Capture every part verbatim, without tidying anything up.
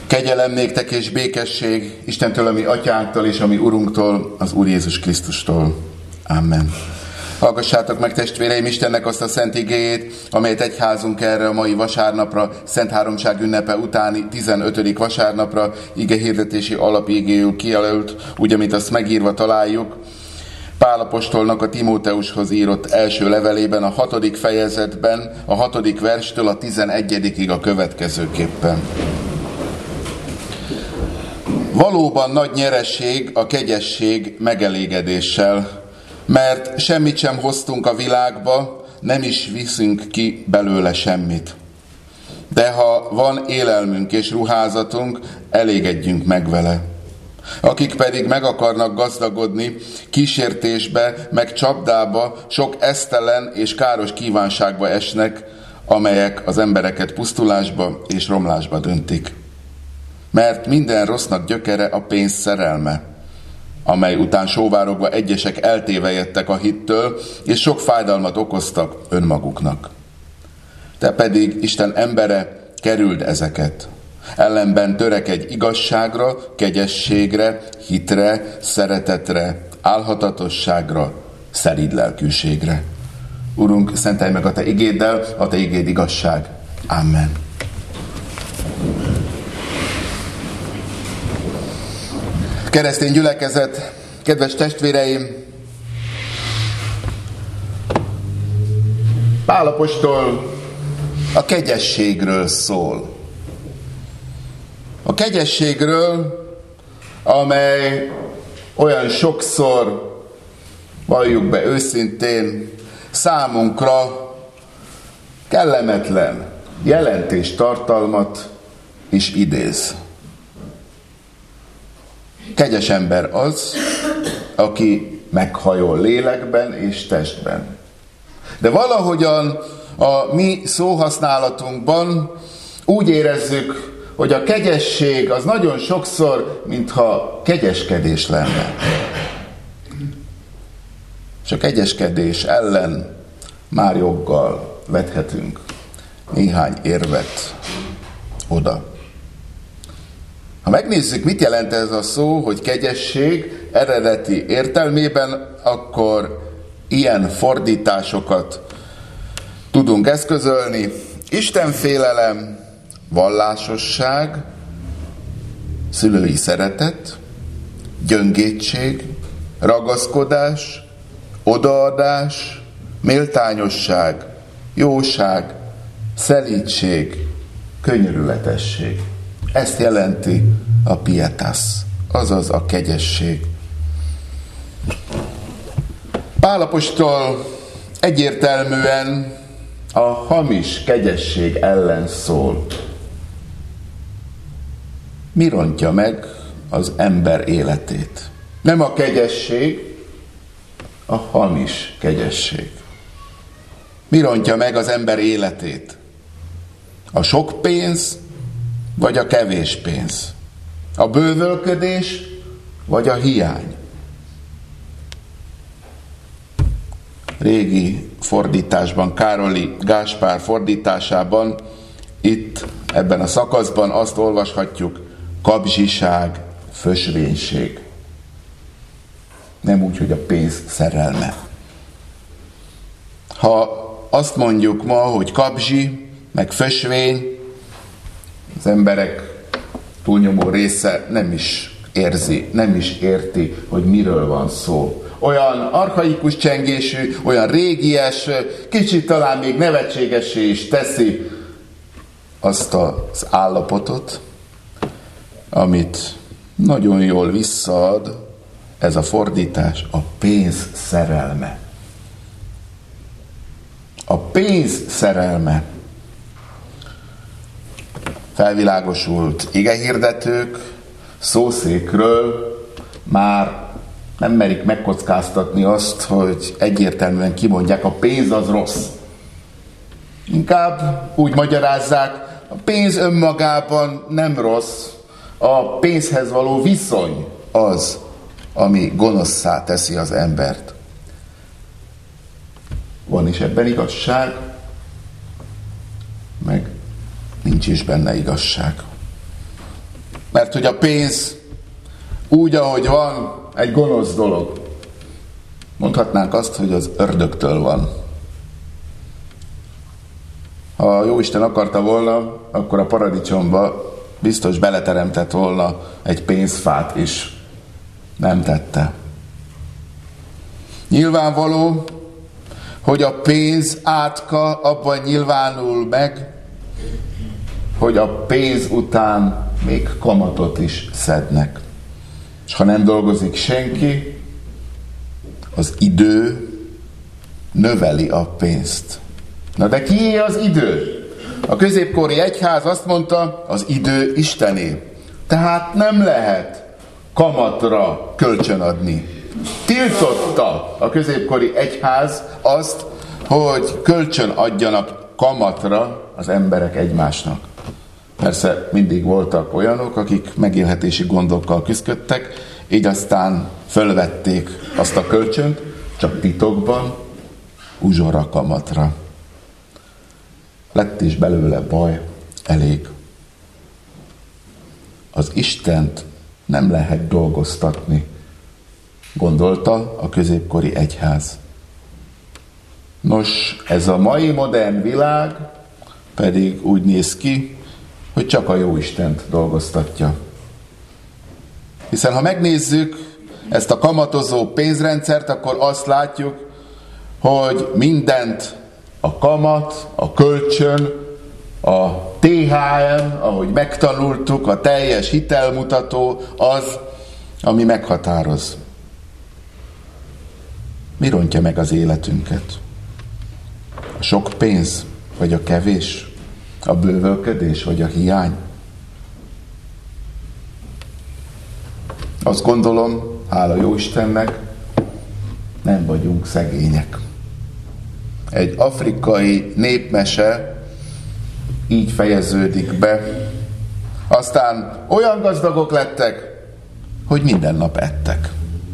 Kegyelem néktek és békesség Istentől, a mi atyánktól és a mi Urunktól, az Úr Jézus Krisztustól. Amen. Hallgassátok meg, testvéreim, Istennek azt a szent igéjét, amelyet egyházunk erre a mai vasárnapra, Szent Háromság ünnepe utáni tizenötödik vasárnapra igehirdetési alapigéül kijelölt, úgy, amit azt megírva találjuk. Pál apostolnak a Timóteushoz írott első levelében, a hatodik fejezetben, a hatodik verstől a tizenegyedikig a következőképpen. Valóban nagy nyeresség a kegyesség megelégedéssel, mert semmit sem hoztunk a világba, nem is viszünk ki belőle semmit. De ha van élelmünk és ruházatunk, elégedjünk meg vele. Akik pedig meg akarnak gazdagodni, kísértésbe, meg csapdába, sok esztelen és káros kívánságba esnek, amelyek az embereket pusztulásba és romlásba döntik. Mert minden rossznak gyökere a pénz szerelme, amely után sóvárogva egyesek eltévejedtek a hittől, és sok fájdalmat okoztak önmaguknak. Te pedig, Isten embere, kerüld ezeket. Ellenben törekedj igazságra, kegyességre, hitre, szeretetre, álhatatosságra, szelíd lelkűségre. Urunk, szentelj meg a Te igéddel, a Te igéd igazság. Amen. Keresztény gyülekezet, kedves testvéreim! Pál apostol a kegyességről szól. A kegyességről, amely olyan sokszor, valljuk be őszintén, számunkra kellemetlen jelentéstartalmat is idéz. Kegyes ember az, aki meghajol lélekben és testben. De valahogyan a mi szóhasználatunkban úgy érezzük, hogy a kegyesség az nagyon sokszor, mintha kegyeskedés lenne. És a kegyeskedés ellen már joggal vethetünk néhány érvet oda. Ha megnézzük, mit jelent ez a szó, hogy kegyesség eredeti értelmében, akkor ilyen fordításokat tudunk eszközölni. Istenfélelem, vallásosság, szülői szeretet, gyöngétség, ragaszkodás, odaadás, méltányosság, jóság, szelídség, könyörületesség. Ezt jelenti a pietas, azaz a kegyesség. Pál apostol egyértelműen a hamis kegyesség ellen szól. Mi rontja meg az ember életét? Nem a kegyesség, a hamis kegyesség. Mi rontja meg az ember életét? A sok pénz, vagy a kevés pénz? A bővölködés, vagy a hiány? Régi fordításban, Károli Gáspár fordításában, itt ebben a szakaszban azt olvashatjuk, kabzsiság, fösvénység. Nem úgy, hogy a pénz szerelme. Ha azt mondjuk ma, hogy kabzsi, meg fösvény, az emberek túlnyomó része nem is érzi, nem is érti, hogy miről van szó. Olyan archaikus csengésű, olyan régies, kicsit talán még nevetségessé is teszi azt az állapotot, amit nagyon jól visszaad ez a fordítás, a pénz szerelme. A pénz szerelme. Felvilágosult igehirdetők szószékről már nem merik megkockáztatni azt, hogy egyértelműen kimondják, a pénz az rossz. Inkább úgy magyarázzák, a pénz önmagában nem rossz, a pénzhez való viszony az, ami gonoszszá teszi az embert. Van is ebben igazság, meg nincs is benne igazság. Mert hogy a pénz úgy, ahogy van, egy gonosz dolog. Mondhatnánk azt, hogy az ördögtől van. Ha Jóisten akarta volna, akkor a paradicsomba biztos beleteremtett volna egy pénzfát is. Nem tette. Nyilvánvaló, hogy a pénz átka abban nyilvánul meg, hogy a pénz után még kamatot is szednek. És ha nem dolgozik senki, az idő növeli a pénzt. Na de kié az idő? A középkori egyház azt mondta, az idő Istené. Tehát nem lehet kamatra kölcsönadni. Tiltotta a középkori egyház azt, hogy kölcsön adjanak kamatra az emberek egymásnak. Persze mindig voltak olyanok, akik megélhetési gondokkal küzdöttek, így aztán fölvették azt a kölcsönt, csak titokban, uzsora kamatra. Lett is belőle baj, elég. Az Istent nem lehet dolgoztatni, gondolta a középkori egyház. Nos, ez a mai modern világ pedig úgy néz ki, hogy csak a Jóistent dolgoztatja. Hiszen ha megnézzük ezt a kamatozó pénzrendszert, akkor azt látjuk, hogy mindent a kamat, a kölcsön, a té há em, ahogy megtanultuk, a teljes hitelmutató az, ami meghatároz. Mi rontja meg az életünket? A sok pénz, vagy a kevés? A bővölködés, vagy a hiány? Azt gondolom, hála Jóistennek, nem vagyunk szegények. Egy afrikai népmese így fejeződik be. Aztán olyan gazdagok lettek, hogy minden nap ettek.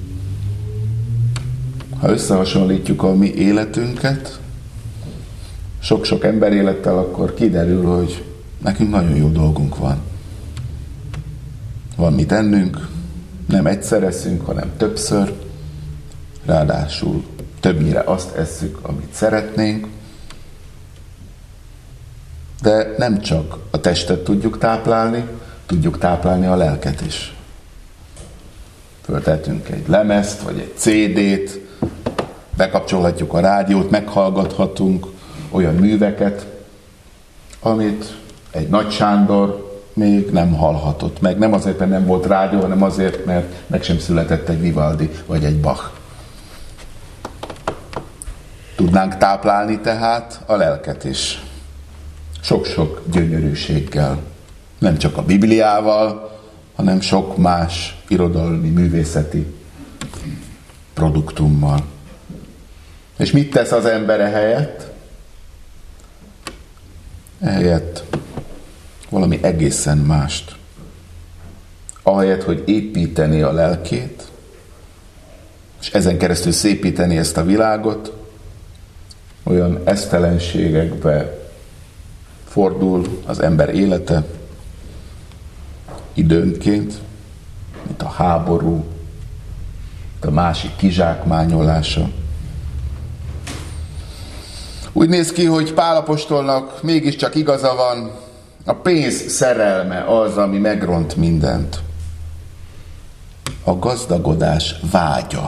Ha összehasonlítjuk a mi életünket sok-sok ember élettel, akkor kiderül, hogy nekünk nagyon jó dolgunk van. Van mit ennünk, nem egyszer eszünk, hanem többször, ráadásul többnyire azt esszük, amit szeretnénk, de nem csak a testet tudjuk táplálni, tudjuk táplálni a lelket is. Föltettünk egy lemezt, vagy egy cé dét, bekapcsolhatjuk a rádiót, meghallgathatunk olyan műveket, amit egy Nagy Sándor még nem hallhatott meg. Nem azért, mert nem volt rádió, hanem azért, mert meg sem született egy Vivaldi vagy egy Bach. Tudnánk táplálni tehát a lelket is. Sok-sok gyönyörűséggel. Nem csak a Bibliával, hanem sok más irodalmi, művészeti produktummal. És mit tesz az embere helyett? Ehelyett valami egészen mást. Ahelyett, hogy építeni a lelkét, és ezen keresztül szépíteni ezt a világot, olyan esztelenségekbe fordul az ember élete időnként, mint a háború, mint a másik kizsákmányolása. Úgy néz ki, hogy Pál apostolnak mégiscsak igaza van, a pénz szerelme az, ami megront mindent. A gazdagodás vágya.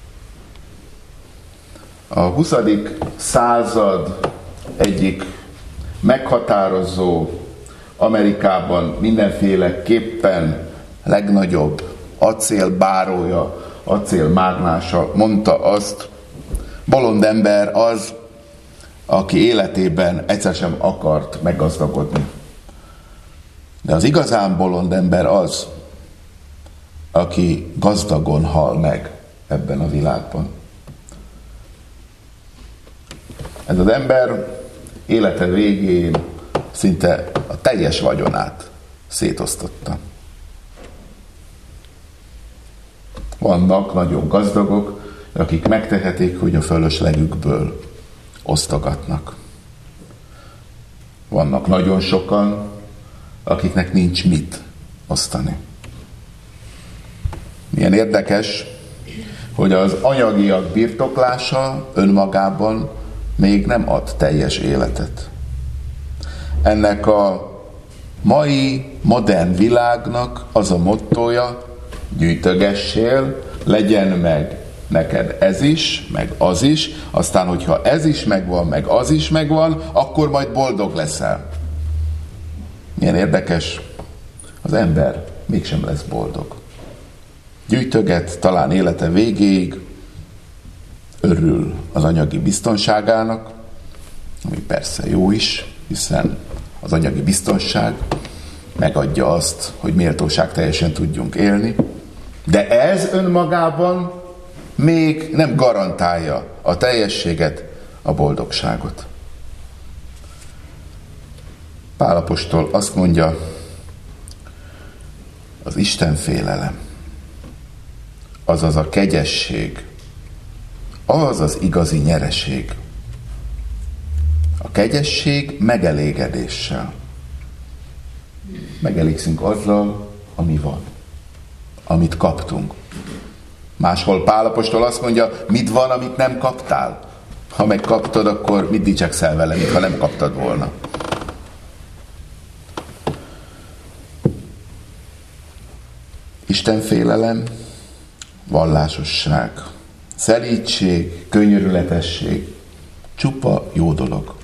A huszadik század egyik meghatározó, Amerikában mindenféleképpen legnagyobb acélbárója, acélmágnása mondta azt, bolond ember az, aki életében egyszer sem akart meggazdagodni. De az igazán bolond ember az, aki gazdagon hal meg ebben a világban. Ez az ember élete végén szinte a teljes vagyonát szétosztotta. Vannak nagyon gazdagok, akik megtehetik, hogy a fölöslegükből osztogatnak. Vannak nagyon sokan, akiknek nincs mit osztani. Milyen érdekes, hogy az anyagiak birtoklása önmagában még nem ad teljes életet. Ennek a mai modern világnak az a mottója, gyűjtögessél, legyen meg neked ez is, meg az is, aztán, hogyha ez is megvan, meg az is megvan, akkor majd boldog leszel. Milyen érdekes, az ember mégsem lesz boldog. Gyűjtöget, talán élete végéig, örül az anyagi biztonságának, ami persze jó is, hiszen az anyagi biztonság megadja azt, hogy méltóság teljesen tudjunk élni, de ez önmagában még nem garantálja a teljességet, a boldogságot. Pál apostol azt mondja, az Istenfélelem, azaz a kegyesség, az az igazi nyereség. A kegyesség megelégedéssel. Megelégszünk azzal, ami van, amit kaptunk. Máshol Pál apostol azt mondja, mit van, amit nem kaptál? Ha megkaptad, akkor mit dicsekszel vele, mintha nem kaptad volna? Istenfélelem, vallásosság, szelídség, könyörületesség, csupa jó dolog.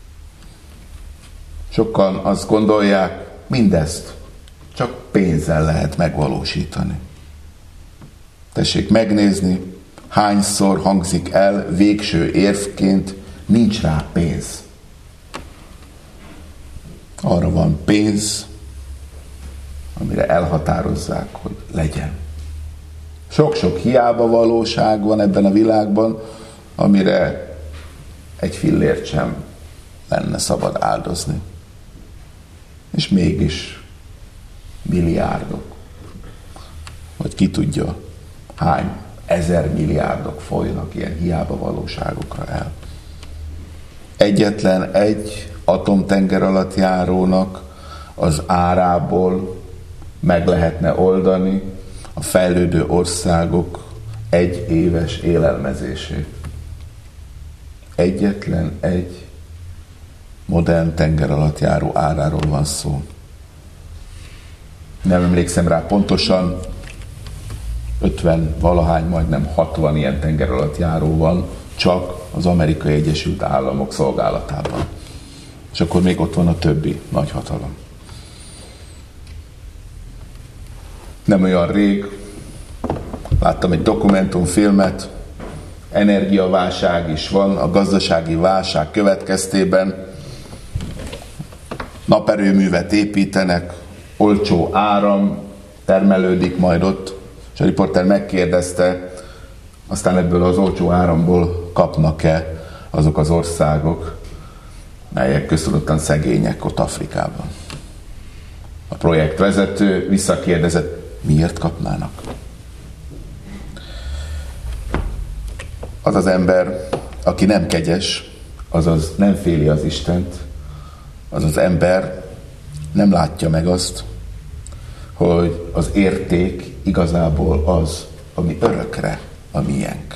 Sokan azt gondolják, mindezt csak pénzzel lehet megvalósítani. Tessék megnézni, hányszor hangzik el végső érvként, nincs rá pénz. Arra van pénz, amire elhatározzák, hogy legyen. Sok-sok hiába valóság van ebben a világban, amire egy fillért sem lenne szabad áldozni. És mégis milliárdok, vagy ki tudja, hány ezer milliárdok folynak ilyen hiába valóságokra el. Egyetlen egy atomtenger alatt járónak az árából meg lehetne oldani a fejlődő országok egy éves élelmezését. Egyetlen egy modern tenger alatt járó áráról van szó. Nem emlékszem rá pontosan, ötven valahány, majdnem hatvan ilyen tenger alatt járó van, csak az Amerikai Egyesült Államok szolgálatában. És akkor még ott van a többi nagyhatalom. Nem olyan rég láttam egy dokumentumfilmet, energiaválság is van, a gazdasági válság következtében naperőművet építenek, olcsó áram termelődik majd ott, és a riporter megkérdezte, aztán ebből az olcsó áramból kapnak-e azok az országok, melyek köztudottan szegények ott Afrikában. A projektvezető visszakérdezett, miért kapnának? Az az ember, aki nem kegyes, azaz nem féli az Istent, az az ember nem látja meg azt, hogy az érték igazából az, ami örökre a miénk.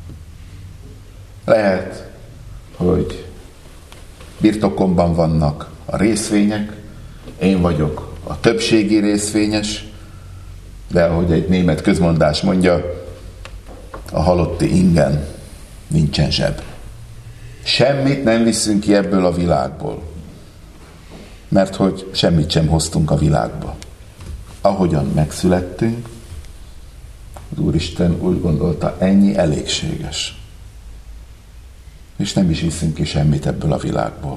Lehet, hogy birtokomban vannak a részvények, én vagyok a többségi részvényes, de ahogy egy német közmondás mondja, a halotti ingen nincsen zseb. Semmit nem viszünk ki ebből a világból, mert hogy semmit sem hoztunk a világba. Ahogyan megszülettünk, az Úristen úgy gondolta, ennyi elégséges. És nem is viszünk ki semmit ebből a világból.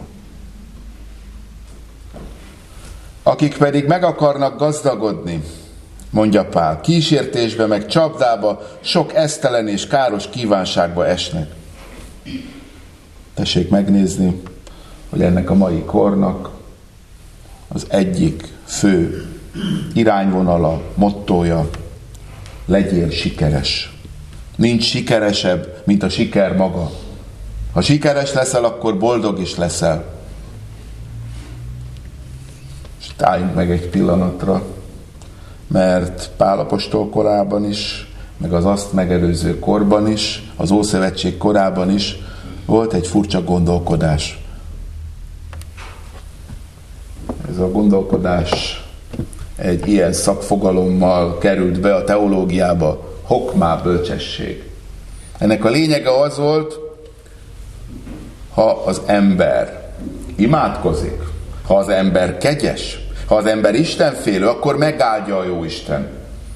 Akik pedig meg akarnak gazdagodni, mondja Pál, kísértésbe meg csapdába, sok esztelen és káros kívánságba esnek. Tessék megnézni, hogy ennek a mai kornak az egyik fő irányvonala, mottója, legyél sikeres. Nincs sikeresebb, mint a siker maga. Ha sikeres leszel, akkor boldog is leszel. És álljunk meg egy pillanatra, mert Pál apostol korában is, meg az azt megelőző korban is, az Ószövetség korában is volt egy furcsa gondolkodás. Ez a gondolkodás egy ilyen szakfogalommal került be a teológiába, hokmá bölcsesség. Ennek a lényege az volt, ha az ember imádkozik, ha az ember kegyes, ha az ember istenfélő, akkor megáldja a Jóisten.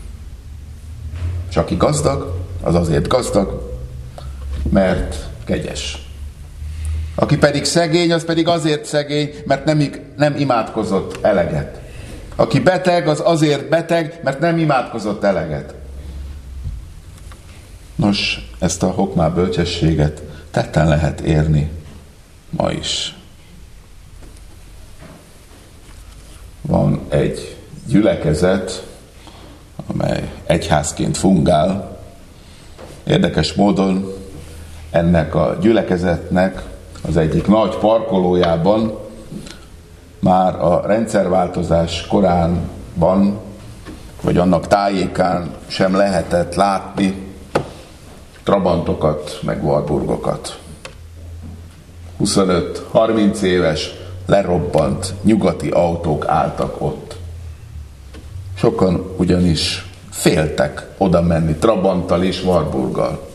És aki gazdag, az azért gazdag, mert kegyes. Aki pedig szegény, az pedig azért szegény, mert nem, nem imádkozott eleget. Aki beteg, az azért beteg, mert nem imádkozott eleget. Nos, ezt a hokmá bölcsességet tetten lehet érni ma is. Van egy gyülekezet, amely egyházként fungál. Érdekes módon ennek a gyülekezetnek az egyik nagy parkolójában már a rendszerváltozás koránban, vagy annak tájékán sem lehetett látni trabantokat, meg warburgokat. huszonöt-harminc éves lerobbant nyugati autók álltak ott. Sokan ugyanis féltek oda menni trabanttal és warburggal,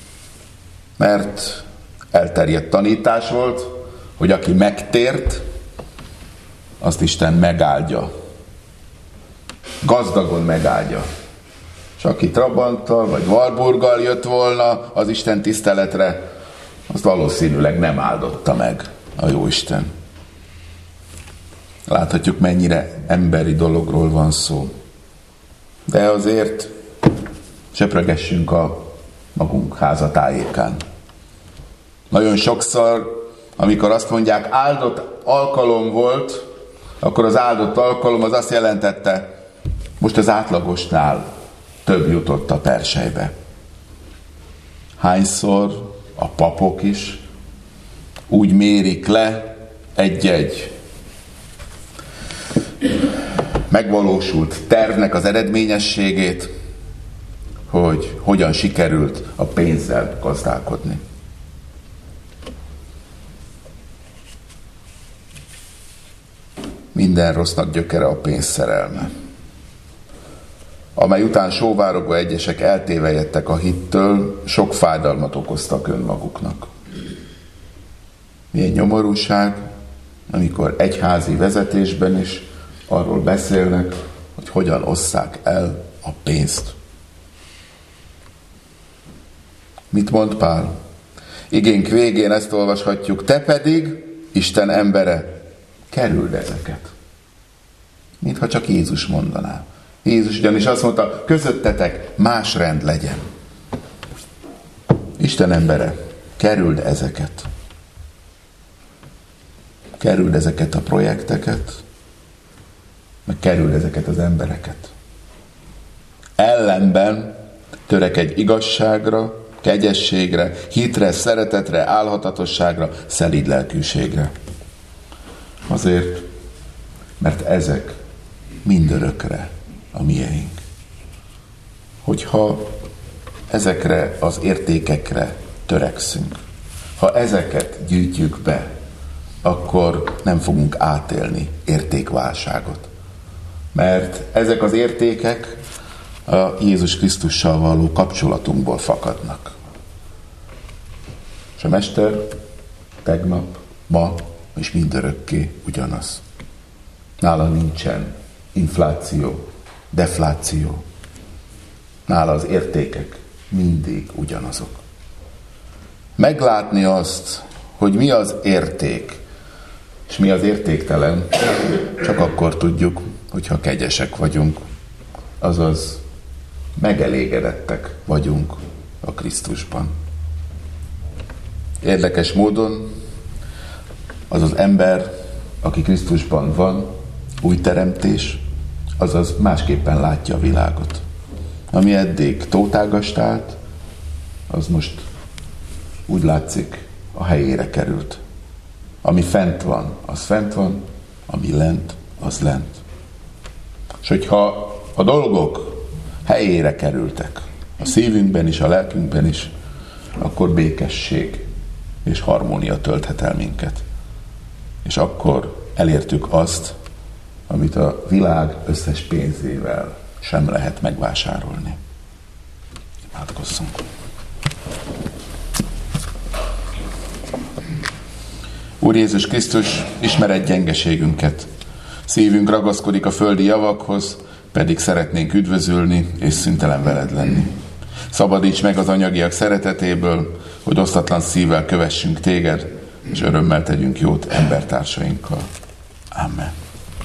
mert elterjedt tanítás volt, hogy aki megtért, azt Isten megáldja. Gazdagon megáldja. És aki trabanttal vagy warburggal jött volna az Isten tiszteletre, azt valószínűleg nem áldotta meg a Jóisten. Láthatjuk, mennyire emberi dologról van szó. De azért söprögessünk a magunk házatájékán. Nagyon sokszor, amikor azt mondják, áldott alkalom volt, akkor az áldott alkalom az azt jelentette, most az átlagosnál több jutott a perselybe. Hányszor a papok is úgy mérik le egy-egy megvalósult tervnek az eredményességét, hogy hogyan sikerült a pénzzel gazdálkodni. Minden rossznak gyökere a pénzszerelme, amely után sóvárogó egyesek eltévejedtek a hittől, sok fájdalmat okoztak önmaguknak. Milyen nyomorúság, amikor egyházi vezetésben is arról beszélnek, hogy hogyan osszák el a pénzt. Mit mond Pál? Igénk végén ezt olvashatjuk, te pedig, Isten embere, kerüld ezeket. Mintha csak Jézus mondaná. Jézus ugyanis azt mondta, közöttetek más rend legyen. Isten embere, kerüld ezeket. Kerüld ezeket a projekteket, meg kerüld ezeket az embereket. Ellenben törekedj igazságra, kegyességre, hitre, szeretetre, álhatatosságra, szelíd lelkűségre. Azért, mert ezek mindörökre a miénk. Hogyha ezekre az értékekre törekszünk, ha ezeket gyűjtjük be, akkor nem fogunk átélni értékválságot. Mert ezek az értékek a Jézus Krisztussal való kapcsolatunkból fakadnak. És a Mester tegnap, ma és mindörökké ugyanaz. Nála nincsen infláció, defláció. Nála az értékek mindig ugyanazok. Meglátni azt, hogy mi az érték, és mi az értéktelen, csak akkor tudjuk, hogyha kegyesek vagyunk, azaz megelégedettek vagyunk a Krisztusban. Érdekes módon az az ember, aki Krisztusban van, új teremtés, azaz másképpen látja a világot. Ami eddig tótágast állt, az most úgy látszik, a helyére került. Ami fent van, az fent van, ami lent, az lent. És hogyha a dolgok helyére kerültek, a szívünkben is, a lelkünkben is, akkor békesség és harmónia tölthet el minket. És akkor elértük azt, amit a világ összes pénzével sem lehet megvásárolni. Imádkozzunk. Úr Jézus Krisztus, ismered gyengeségünket. Szívünk ragaszkodik a földi javakhoz, pedig szeretnénk üdvözülni és szüntelen veled lenni. Szabadíts meg az anyagiak szeretetéből, hogy osztatlan szívvel kövessünk téged, és örömmel tegyünk jót embertársainkkal. Amen.